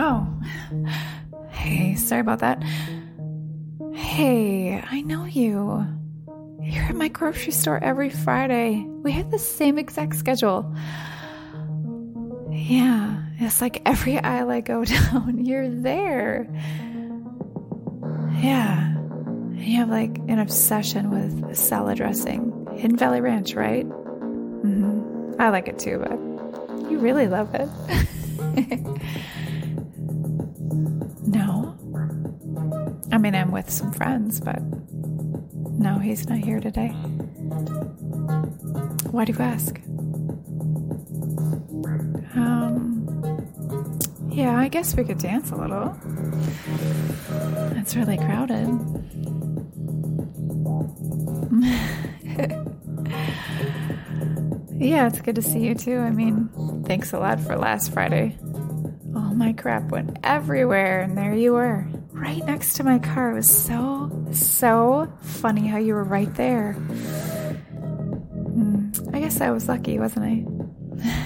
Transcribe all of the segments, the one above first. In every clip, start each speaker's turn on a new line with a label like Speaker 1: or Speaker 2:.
Speaker 1: Oh, hey, sorry about that. Hey, I know you. You're at my grocery store every Friday. We have the same exact schedule. Yeah, it's like every aisle I go down, you're there. Yeah, and you have like an obsession with salad dressing. Hidden Valley Ranch, right? Mm-hmm. I like it too, but you really love it. No. I mean, I'm with some friends, but no, he's not here today. Why do you ask? Yeah, I guess we could dance a little. It's really crowded. Yeah, it's good to see you too. I mean, thanks a lot for last Friday. All my crap went everywhere, and there you were, right next to my car. It was so funny how you were right there. I guess I was lucky, wasn't I?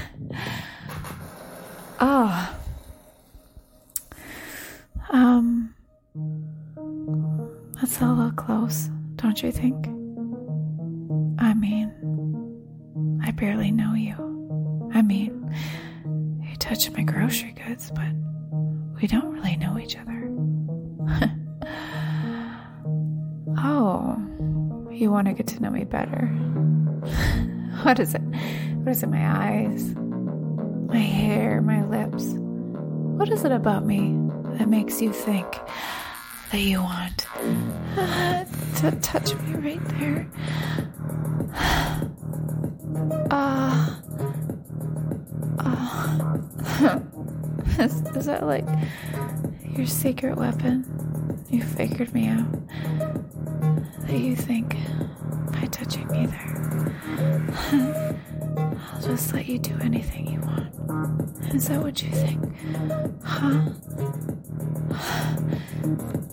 Speaker 1: Oh. That's a little close, don't you think? I mean, I barely know you. I mean, you touch my grocery goods, but we don't really know each other. Oh, you want to get to know me better. What is it? What is it? My eyes, my hair, my lips. What is it about me that makes you think that you want to touch me right there? Is that like your secret weapon? You figured me out. That you think by touching me there, I'll just let you do anything you want. Is that what you think? Huh?